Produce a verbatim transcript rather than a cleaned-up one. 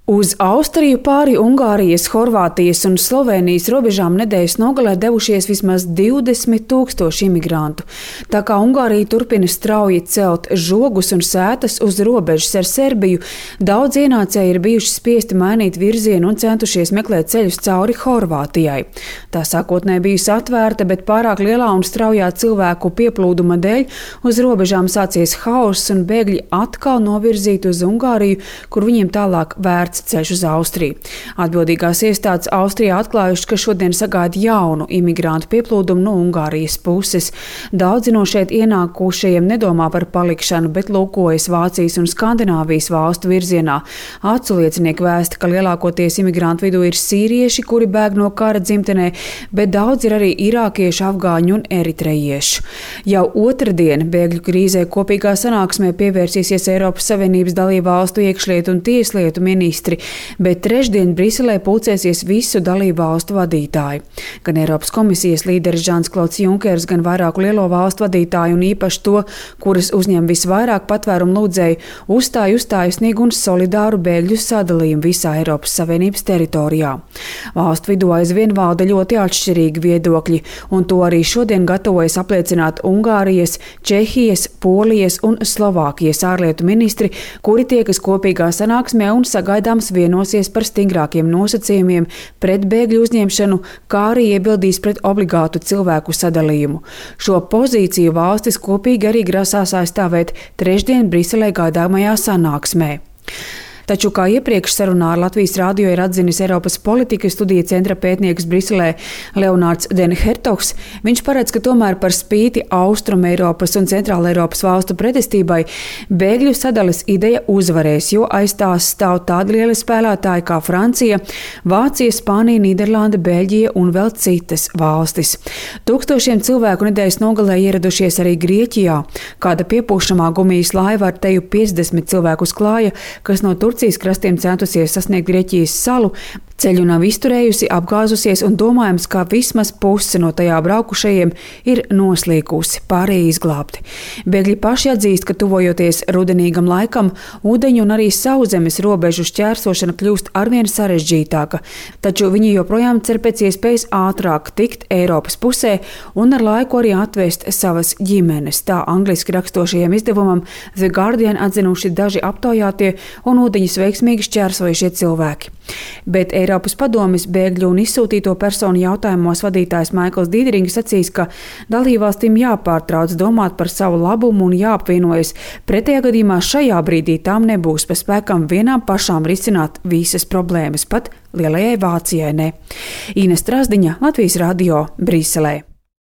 Uz Austriju pāri Ungārijas, Horvātijas un Slovēnijas robežām nedēļas nogalē devušies vismaz divdesmit tūkstoši imigrantu. Tā kā Ungārija turpina strauji celt žogus un sētas uz robežas ar Serbiju, daudz ienācēji ir bijuši spiesti mainīt virzienu un centušies meklēt ceļus cauri Horvātijai. Tā sākotnēji bijusi atvērta, bet pārāk lielā un straujā cilvēku pieplūduma dēļ uz robežām sācies hauss un bēgļi atkal novirzīti uz Ungāriju, kur viņiem tālāk vērts ceļš uz Austriju. Atbildīgās iestādes Austrijā atklājušas, ka šodien sagaida jaunu imigrantu pieplūdumu no Ungārijas puses. Daudzi no šeit ienākušajiem nedomā par palikšanu, bet lūkojas Vācijas un Skandināvijas valstu virzienā. Acu liecinieki vēsta, ka lielākoties imigrantu vidū ir sīrieši, kuri bēg no kara dzimtenē, bet daudz ir arī irākieši, afgāņi un eritrejieši. Jau otrdien bēgļu krīzē kopīgā sanāksmē pievērsīsies Eiropas Savienības dalību valstu iekšlietu un tieslietu ministri, bet trešdien Briselē pulcēsies visu dalību valstu vadītāji. Gan Eiropas komisijas līderis Žans Klods Junkers, gan vairāku lielo valstu vadītāju un īpaši to, kuras uzņem visvairāk patvērumu lūdzēju, uzstāja uz taisnīgu un solidāru bēgļu sadalījumu visā Eiropas Savienības teritorijā. Valstu vidū aizvien valda ļoti atšķirīgi viedokļi, un to arī šodien gatavojas apliecināt Ungārijas, Čehijas, Polijas un Slovākijas ārlietu ministri, kuri tiekas kopīgā sanāksmē un sagaidāms vienosies par stingrākiem nosacījumiem pret bēgļu uzņemšanu, kā arī iebildīs pret obligātu cilvēku sadalījumu. Šo pozīciju valstis kopīgi arī grasās aizstāvēt trešdien Briselē gaidāmajā sanāksmē. Taču, kā iepriekš sarunā ar Latvijas rādio ir atzinis Eiropas politikas studiju centra pētnieks Briselē Leonārds Denhertogs, viņš paredz, ka tomēr par spīti Austrum Eiropas un Centrāla Eiropas valstu pretestībai bēgļu sadales ideja uzvarēs, jo aiz tās stāv tādi lieli spēlētāji kā Francija, Vācija, Spānija, Nīderlande, Beļģija un vēl citas valstis. Tūkstošiem cilvēku nedēļas nogalē ieradušies arī Grieķijā. Kāda piepūšamā gumijas laiva ar teju piecdesmit cilvēkus klāja, kas no Turcijas Turcijas krastiem centusies sasniegt Grieķijas salu, ceļu nav izturējusi, apgāzusies un domājams, ka vismaz puse no tajā braukušajiem ir noslīkusi, pārējie izglābti. Bēgļi paši atzīst, ka tuvojoties rudenīgam laikam, ūdeņu un arī sauszemes robežu šķērsošana kļūst arvien sarežģītāka, taču viņi joprojām cer pēc iespējas ātrāk tikt Eiropas pusē un ar laiku arī atvest savas ģimenes. Tā angliski rakstošajam izdevumam The Guardian atzinuši daži aptaujātie un ūdeņus veiksmīgi šķērsojušie cilvēki. Bet Eiropas padomes bēgļu un izsūtīto personu jautājumos vadītājs Maikls Dīderings sacīs, ka dalībvalstīm jāpārtrauc domāt par savu labumu un jāapvienojas. Pretējā gadījumā šajā brīdī tām nebūs pa spēkam vienām pašām risināt visas problēmas, pat lielajai Vācijai ne. Ines Trasdiņa, Latvijas radio, Briselē.